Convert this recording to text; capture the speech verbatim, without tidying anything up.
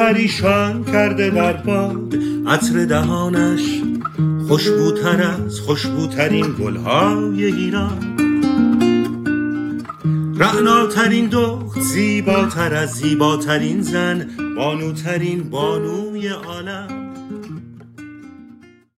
پریشان کرده در باد. عطر دهانش خوشبوتر از خوشبوترین گلهای ایران. رعناترین دخت زیباتر از زیباترین زن، بانوترین بانوی عالم.